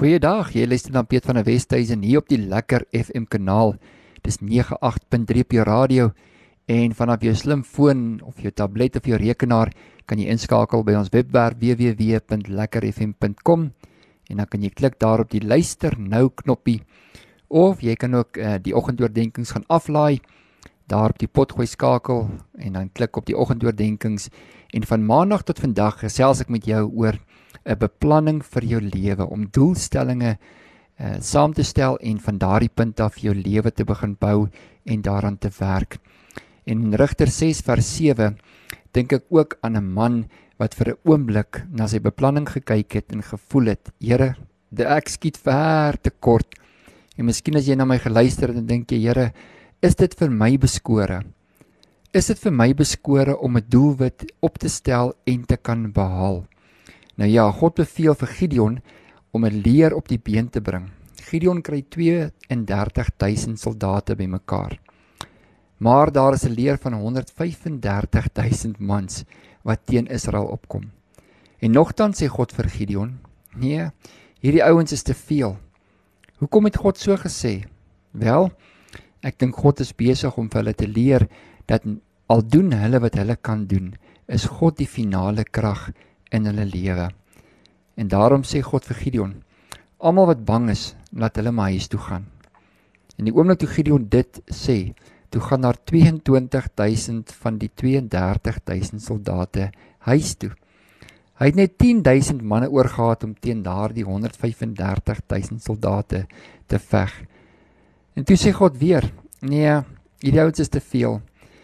Goeiedag, jy luister na Piet van der Westhuizen hier op die Lekker FM kanaal. Dis 98.3 op jou radio en vanaf jou slimfoon of jou tablet of jou rekenaar kan jy inskakel by ons webwerf www.lekkerfm.com en dan kan jy klik daar op die luister nou knoppie of jy kan ook die oggendoordenkings gaan aflaai daar op die potgooi skakel en dan klik op die oggendoordenkings en van maandag tot vandag gesels ek met jou oor 'n beplanning vir jou lewe, om doelstellinge saam te stel en van daardie punt af jou lewe te begin bou en daaraan te werk. En in Rigter 6 vers 7 dink ek ook aan 'n man wat vir 'n oomblik na sy beplanning gekyk het en gevoel het, Here, ek skiet ver te kort. En miskien as jy na my geluister het en dink jy, Here, is dit vir my beskore? Is dit vir my beskore om 'n doelwit op te stel en te kan behaal? Nou ja, God beveel vir Gideon om 'n leer op die been te bring. Gideon kry 32.000 soldate bymekaar. Maar daar is 'n leer van 135.000 mans wat teen Israel opkom. En nogtans sê God vir Gideon, nee, hierdie ouens is te veel. Hoekom het God so gesê? Wel, ek dink God is besig om vir hulle te leer dat al doen hulle wat hulle kan doen, is God die finale krag in hulle lewe. En daarom sê God vir Gideon, almal wat bang is, laat hulle maar huis toe gaan. En die oomblik toe Gideon dit sê, toe gaan daar 22.000 van die 32.000 soldate huis toe. Hy het net 10.000 manne oorgehad om teen daardie 135.000 soldate te veg. En toe sê God weer, nee, hierdie ouens is te veel.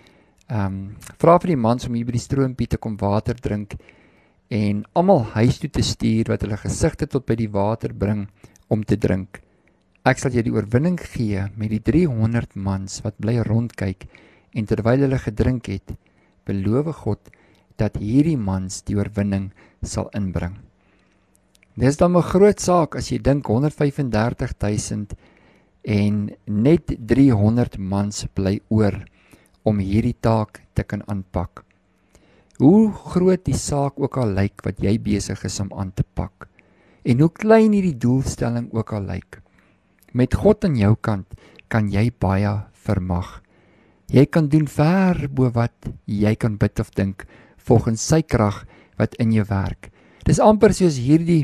Vra vir die mans om hier by die stroompie te kom water drink en almal huis toe te stuur wat hulle gesigte tot by die water bring om te drink. Ek sal jy die oorwinning gee met die 300 mans wat bly rondkyk en terwyl hulle gedrink het, beloof God dat hierdie mans die oorwinning sal inbring. Dis dan 'n groot saak as jy dink 135.000 en net 300 mans bly oor om hierdie taak te kan aanpak. Hoe groot die saak ook al lyk wat jy besig is om aan te pak en hoe klein hierdie doelstelling ook al lyk, met God aan jou kant kan jy baie vermag. Jy kan doen ver bo wat jy kan bid of dink volgens sy krag wat in jou werk. Dis amper soos hierdie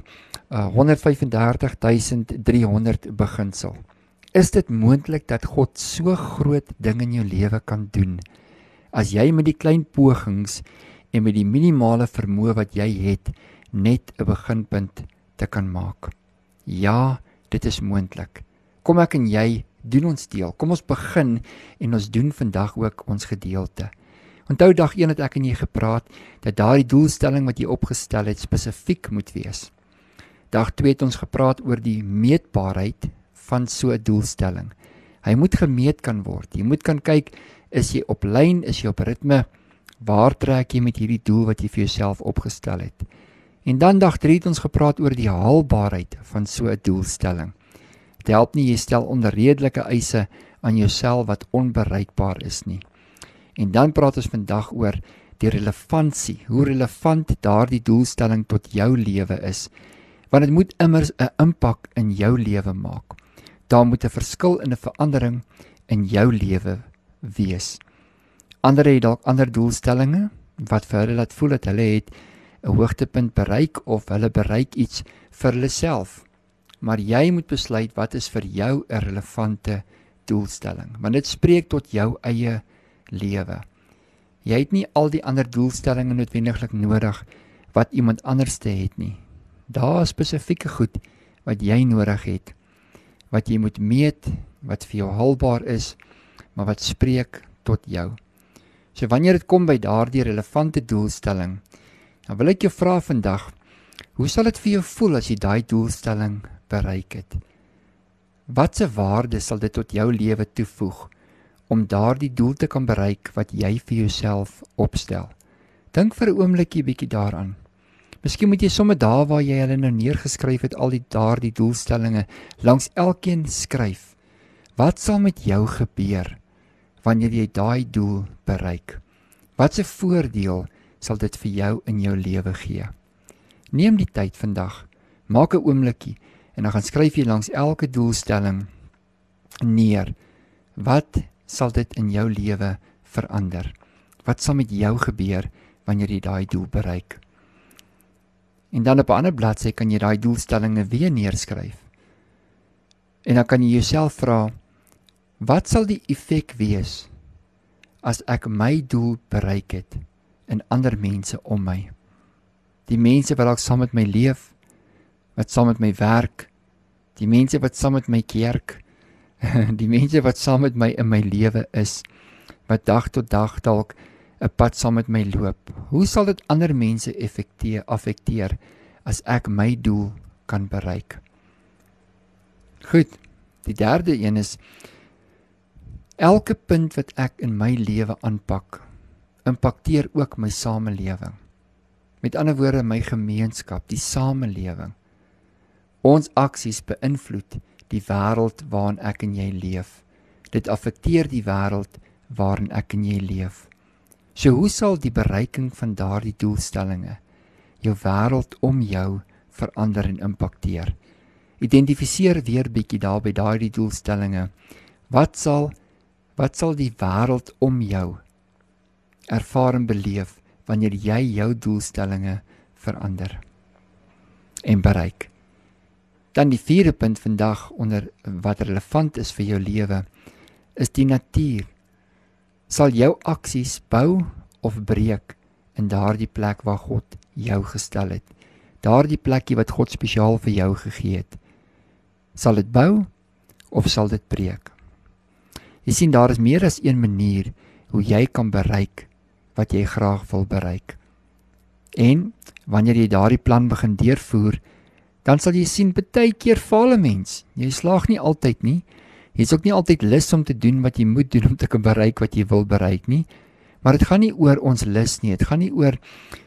135.300 beginsel. Is dit moontlik dat God so groot ding in jou lewe kan doen as jy met die klein pogings en met die minimale vermoë wat jy het, net 'n beginpunt te kan maak? Ja, dit is moontlik. Kom ek en jy doen ons deel. Kom ons begin en ons doen vandag ook ons gedeelte. Onthou dag 1 het ek en jy gepraat dat daardie doelstelling wat jy opgestel het spesifiek moet wees. Dag 2 het ons gepraat oor die meetbaarheid van so 'n doelstelling. Hy moet gemeet kan word. Jy moet kan kyk, is jy op lyn, is jy op ritme? Waar trek jy met hierdie doel wat jy vir jouself opgestel het? En dan dag 3 het ons gepraat oor die haalbaarheid van so 'n doelstelling. Dit help nie jy stel onredelike eise aan jouself wat onbereikbaar is nie. En dan praat ons vandag oor die relevantie, hoe relevant daardie doelstelling tot jou lewe is. Want dit moet immers 'n impak in jou lewe maak. Daar moet 'n verskil en 'n verandering in jou lewe wees. Ander het dalk ander doelstellinge wat vir hulle laat voel dat hulle het 'n hoogtepunt bereik of hulle bereik iets vir hulle self. Maar jy moet besluit wat is vir jou 'n relevante doelstelling, want dit spreek tot jou eie lewe. Jy het nie al die ander doelstellinge noodwendiglik nodig wat iemand anderste het nie. Daar is spesifieke goed wat jy nodig het, wat jy moet meet, wat vir jou haalbaar is, maar wat spreek tot jou. So wanneer dit kom by daardie relevante doelstelling, dan wil ek jou vra vandag, hoe sal dit vir jou voel as jy daai doelstelling bereik het? Watse waarde sal dit tot jou lewe toevoeg om daardie doel te kan bereik wat jy vir jouself opstel? Dink vir 'n oombliekie bietjie daaraan. Miskien moet jy sommer daar waar jy hulle nou neergeskryf het, al daardie doelstellinge, langs elkeen skryf. Wat sal met jou gebeur wanneer jy daai doel bereik? Watse voordeel sal dit vir jou in jou lewe gee? Neem die tyd vandag, maak 'n oombliekie En dan gaan skryf jy langs elke doelstelling neer. Wat sal dit in jou lewe verander? Wat sal met jou gebeur wanneer jy daai doel bereik? En dan op 'n ander bladsy kan jy daai doelstellinge weer neerskryf. En dan kan jy jouself vra, wat sal die effek wees as ek my doel bereik het in ander mense om my? Die mense wat dalk saam met my leef, wat saam met my werk, die mense wat saam met my kerk, die mense wat saam met my in my lewe is, wat dag tot dag dalk 'n pad saam met my loop. Hoe sal dit ander mense affekteer as ek my doel kan bereik? Goed, die derde een is, elke punt wat ek in my lewe aanpak, impakteer ook my samelewing. Met ander woorde, my gemeenskap, die samelewing. Ons aksies beïnvloed die wêreld waarin ek en jy leef. Dit affekteer die wêreld waarin ek en jy leef. So hoe sal die bereiking van daardie doelstellinge jou wêreld om jou verander en impakteer? Identifiseer weer bietjie daar by daardie doelstellinge. Wat sal die wêreld om jou ervaar en beleef wanneer jy jou doelstellinge verander en bereik? Dan die vierde punt vandag onder wat relevant is vir jou lewe, is die natuur. Sal jou aksies bou of breek in daardie plek waar God jou gestel het? Daardie plekkie wat God spesiaal vir jou gegee het. Sal dit bou of sal dit breek? Jy sien, daar is meer as een manier hoe jy kan bereik wat jy graag wil bereik. En wanneer jy daardie plan begin deurvoer, dan sal jy sien, baie keer faal 'n mens. Jy slaag nie altyd nie. Jy is ook nie altyd lus om te doen wat jy moet doen om te kan bereik wat jy wil bereik nie. Maar dit gaan nie oor ons lus nie. Dit gaan nie oor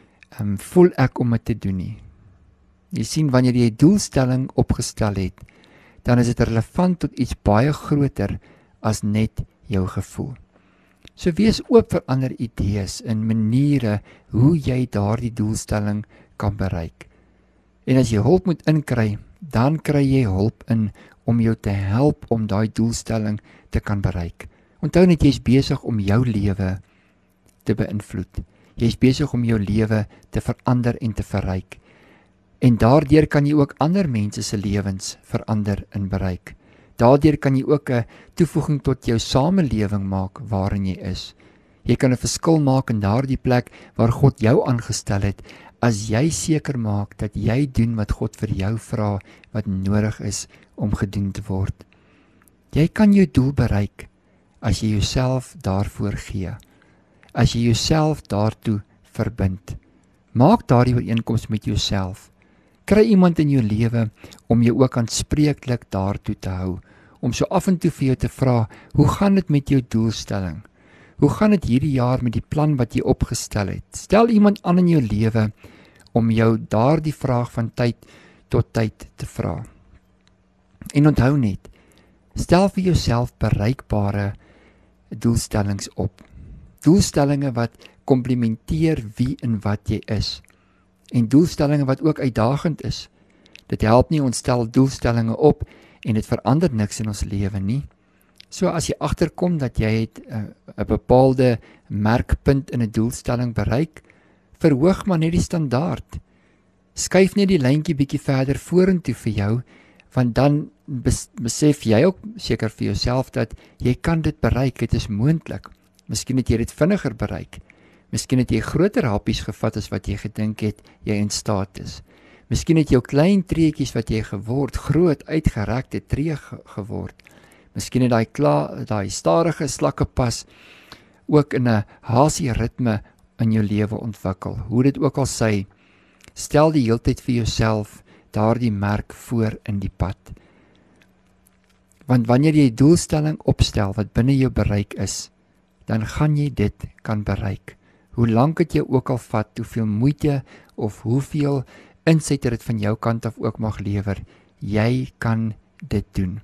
voel ek om dit te doen nie. Jy sien, wanneer jy 'n doelstelling opgestel het, dan is dit relevant tot iets baie groter as net jou gevoel. So wees oop vir ander idees en maniere hoe jy daardie doelstelling kan bereik. En as jy hulp moet inkry, dan kry jy hulp in om jou te help om daai doelstelling te kan bereik. Onthou net, jy is besig om jou lewe te beïnvloed. Jy is besig om jou lewe te verander en te verryk. En daardeur kan jy ook ander mense se lewens verander en bereik. Daardeur kan jy ook 'n toevoeging tot jou samelewing maak waarin jy is. Jy kan 'n verskil maak in daardie plek waar God jou aangestel het, as jy seker maak dat jy doen wat God vir jou vra, wat nodig is om gedoen te word. Jy kan jou doel bereik as jy jouself daarvoor gee. As jy jouself daartoe verbind. Maak daardie ooreenkoms met jouself. Kry iemand in jou lewe om jou ook aanspreeklik daartoe te hou, om so af en toe vir jou te vra, hoe gaan dit met jou doelstelling? Hoe gaan dit hierdie jaar met die plan wat jy opgestel het? Stel iemand aan in jou lewe om jou daardie vraag van tyd tot tyd te vra. En onthou net, stel vir jouself bereikbare doelstellings op. Doelstellinge wat komplementeer wie en wat jy is. En doelstellinge wat ook uitdagend is. Dit help nie, ons stel doelstellinge op en dit verander niks in ons lewe nie. So as jy agterkom dat jy het 'n bepaalde merkpunt in 'n doelstelling bereik, verhoog maar net die standaard. Skuif net die lyntjie bietjie verder vorentoe vir jou, want dan besef jy ook seker vir jouself dat jy kan dit bereik, dit is moontlik. Miskien het jy dit vinniger bereik. Miskien het jy groter happies gevat as wat jy gedink het jy in staat is. Miskien het jou klein treetjies wat jy geword, groot uitgerekte tree geword. Miskien het daai stadige slakkepas ook in 'n hasie ritme in jou lewe ontwikkel. Hoe dit ook al sy, stel die heeltyd vir jouself daardie merk voor in die pad. Want wanneer jy 'n doelstelling opstel wat binne jou bereik is, dan gaan jy dit kan bereik. Hoe lank het jy ook al vat, hoeveel moeite of hoeveel inset dit van jou kant af ook mag lewer, jy kan dit doen.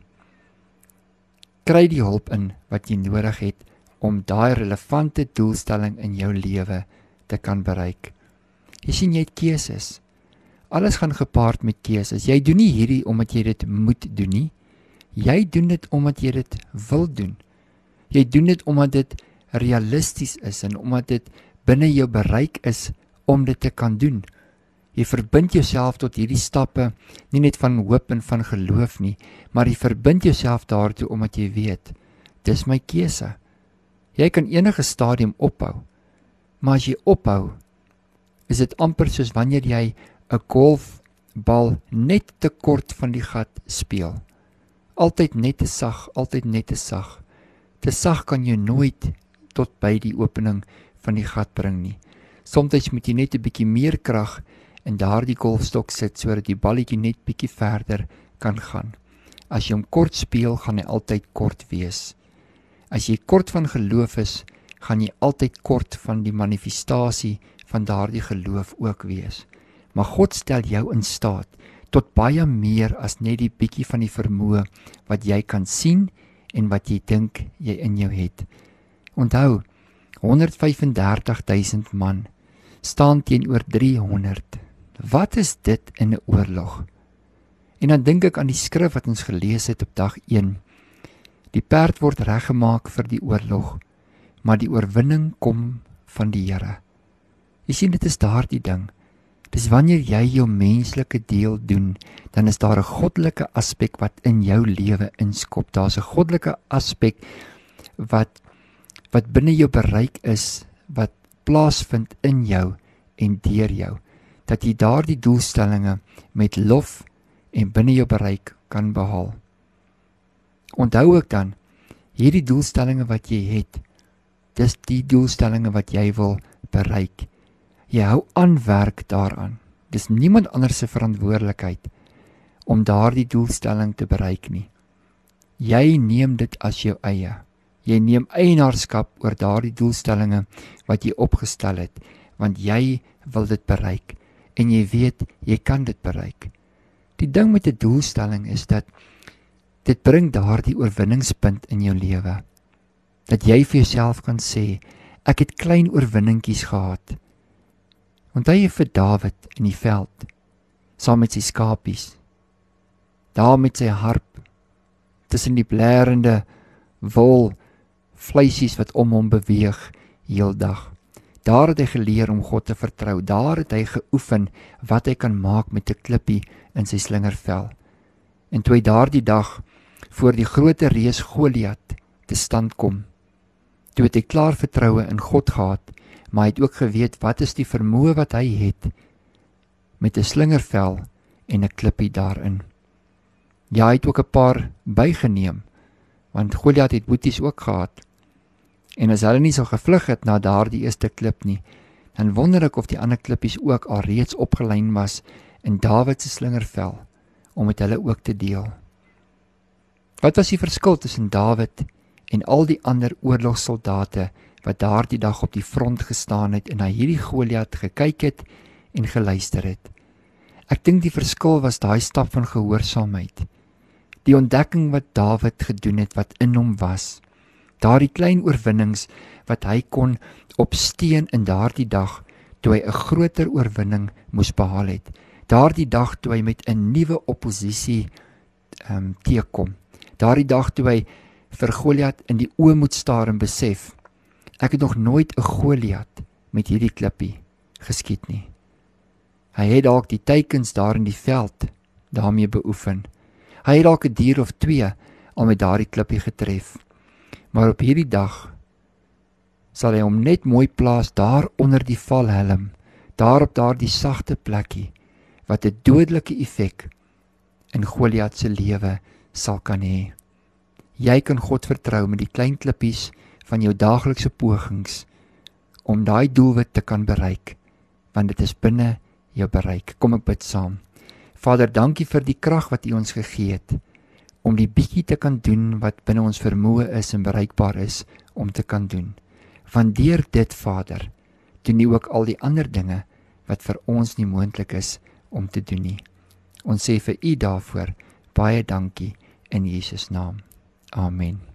Kry die hulp in wat jy nodig het om daai relevante doelstelling in jou lewe te kan bereik. Jy sien, jy het keuses. Alles gaan gepaard met keuses. Jy doen nie hierdie omdat jy dit moet doen nie. Jy doen dit omdat jy dit wil doen. Jy doen dit omdat dit realisties is en omdat dit binne jou bereik is om dit te kan doen. Jy verbind jouself tot hierdie stappe, nie net van hoop en van geloof nie, maar jy verbind jouself daartoe omdat jy weet, dis my keuse. Jy kan enige stadium ophou, maar as jy ophou, is dit amper soos wanneer jy 'n golfbal net te kort van die gat speel. Altyd net te sag, altyd net te sag. Te sag kan jy nooit tot by die opening van die gat bring nie. Soms moet jy net 'n bietjie meer krag in daardie golfstok sit sodat die balletjie net bietjie verder kan gaan. As jy hom kort speel, gaan hy altyd kort wees. As jy kort van geloof is, gaan jy altyd kort van die manifestasie van daardie geloof ook wees. Maar God stel jou in staat tot baie meer as net die bietjie van die vermoë wat jy kan sien en wat jy dink jy in jou het. Onthou, 135.000 man staan teenoor 300. Wat is dit in 'n oorlog? En dan dink ek aan die skrif wat ons gelees het op dag 1. Die perd word reggemaak vir die oorlog, maar die oorwinning kom van die Here. Jy sien, dit is daardie ding. Dis wanneer jy jou menslike deel doen, dan is daar 'n goddelike aspek wat in jou lewe inskop. Daar's 'n goddelike aspek wat binne jou bereik is, wat plaasvind in jou en deur jou, dat jy daardie doelstellinge met lof en binne jou bereik kan behaal. Onthou ook dan, hierdie doelstellinge wat jy het, dis die doelstellinge wat jy wil bereik. Jy hou aan werk daaraan. Dis niemand anders se verantwoordelikheid om daardie doelstelling te bereik nie. Jy neem dit as jou eie. Jy neem eienaarskap oor daardie doelstellinge wat jy opgestel het, want jy wil dit bereik en jy weet jy kan dit bereik. Die ding met 'n doelstelling is dat dit bring daardie oorwinningspunt in jou lewe. Dat jy vir jouself kan sê, ek het klein oorwinningkies gehad. Onthou jy vir Dawid in die veld, saam met sy skapies, daar met sy harp, tussen die blerende wol, vleisies wat om hom beweeg, heeldag. Daar het hy geleer om God te vertrou, daar het hy geoefen wat hy kan maak met 'n klippie in sy slingervel. En toe hy daardie dag voor die groot reus Goliat te stand kom, toe het hy klaar vertroue in God gehad, maar hy het ook geweet wat is die vermoë wat hy het met 'n slingervel en 'n klippie daarin. Ja, hy het ook 'n paar bygeneem, want Goliat het boeties ook gehad. En as hulle nie so gevlug het na daardie eerste klip nie, dan wonder ek of die ander klippies ook al reeds opgelyn was in Dawid se slingervel, om met hulle ook te deel. Wat was die verskil tussen Dawid en al die ander oorlogssoldate wat daardie dag op die front gestaan het en na hierdie Goliat gekyk het en geluister het? Ek dink die verskil was daai stap van gehoorsaamheid. Die ontdekking wat Dawid gedoen het wat in hom was. Daardie klein oorwinnings wat hy kon opsteen in daardie dag toe hy 'n groter oorwinning moes behaal het. Daardie dag toe hy met 'n nuwe oppositie teekom. Daardie dag toe hy vir Goliat in die oë moet staar en besef, ek het nog nooit 'n Goliat met hierdie klippie geskiet nie. Hy het dalk die teikens daar in die veld daarmee beoefen. Hy het dalk 'n dier of 2 al met daardie klippie getref. Maar op hierdie dag sal hy hom net mooi plaas daar onder die valhelm, daar op daardie sagte plekkie, wat 'n dodelike effek in Goliat se lewe sal kan hê. Jy kan God vertrou met die klein klippies van jou daaglikse pogings om daai doelwit te kan bereik, want dit is binne jou bereik. Kom ek bid saam. Vader, dankie vir die krag wat U ons gegee het, om die bietjie te kan doen wat binne ons vermoë is en bereikbaar is om te kan doen. Want deur dit, Vader, doen U ook al die ander dinge wat vir ons nie moontlik is om te doen nie. Ons sê vir U daarvoor baie dankie in Jesus naam. Amen.